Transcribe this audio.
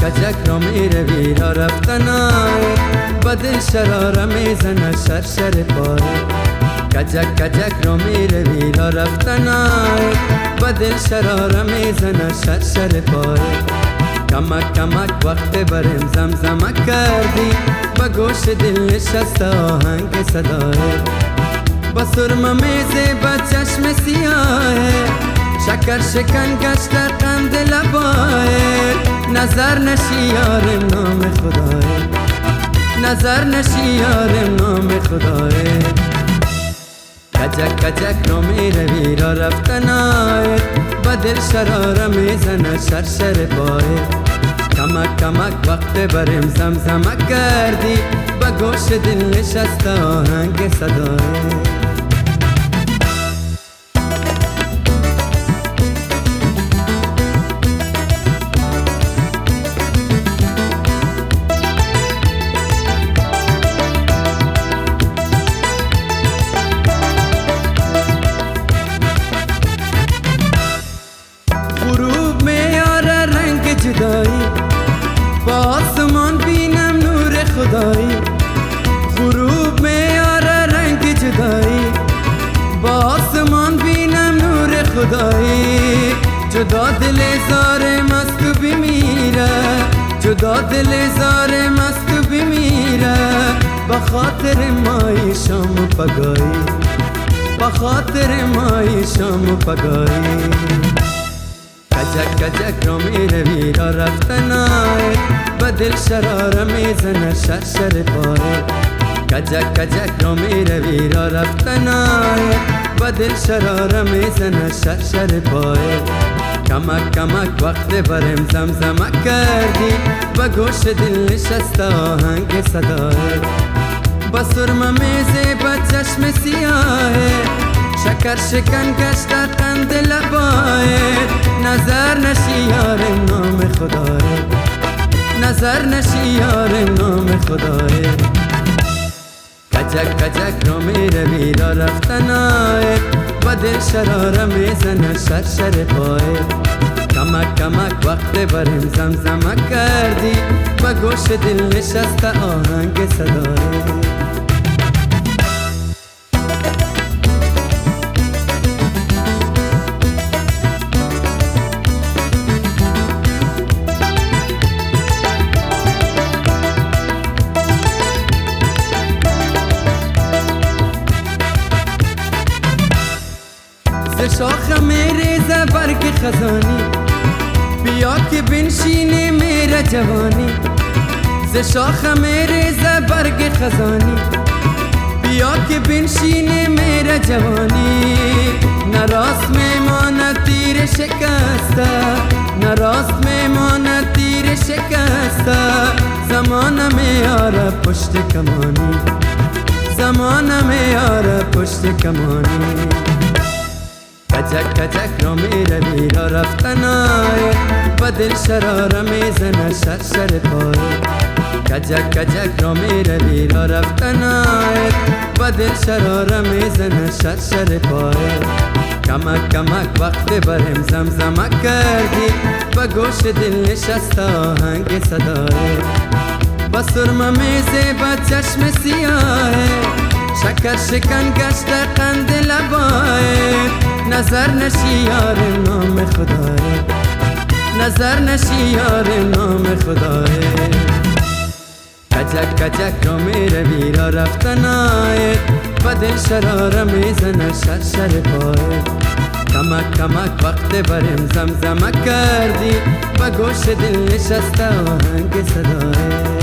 کجک را میروی را رفتنای با دل شراره میزنه شرشر پاره کجک کجک را میروی را رفتنای با دل شراره میزنه شرشر پاره کمک کمک وقت برم زمزمه کردی با گوش دل نشسته آهنگ صدای با سرمه میزه با چشم سیاه شکر شکن گشت قند لبای نظر نشی یارم نام خدای نظر نشی یارم نام خدای کجک کجک را میروی را رفتنای با دل شراره میزنه شرشر پای کمک کمک وقت برم زمزمه کردی با گوش دل نشسته آهنگ صدای غروب میاره رنگ جدایی با آسمان بینم نور خدایی غروب میاره رنگ جدایی با آسمان بینم نور خدایی جدا دل زار مست بمیره جدا دل زار مست بمیره با خاطر مای شام و پگایی با خاطر مای شام و پگایی کجک کجک را میروی را رفتنای با دل شراره میزنه شرشر پاره کجک کجک را میروی را رفتنای با دل شراره میزنه شرشر پاره کمک کمک وقت برم زمزمه کردی با گوش دل نشسته آهنگ صدای با سرمه میزه با چشم سیاه شکر شکن گشت قند لبای نظر نشی یارم نام خدای نظر نشی یارم نام خدای کجک کجک را میروی را رفتنای با دل شراره میزنه شرشر پای کمک کمک وقت برم زمزمه کردی با گوش دل نشسته آهنگ صدای شاخ میریزه برگ خزانی بیا که بنشینه میره جوانی ز شاخ میریزه برگ خزانی بیا که بنشینه میره جوانی نراست میمانه تیر شکسته نراست میمانه تیر شکسته زمانه میاره پشت کمانی زمانه میاره پشت کمانی کجک کجک را میروی را رفتنای با دل شراره میزنه شرشر پای کجک کجک را میروی را رفتنای با دل شراره میزنه شرشر پای کمک کمک وقت برم زمزمه کردی با گوش دل نشسته آهنگ صدای با سرمه میزه با چشم سیاه شکر شکن گشت قند لبای نظر نشی یارم نام خدای نظر نشی یارم نام خدای کجک کجک را میروی را رفتنای با دل شراره میزنه شرشر پای کمک کمک وقت برم زمزمه کردی با گوش دل نشسته آهنگ صدای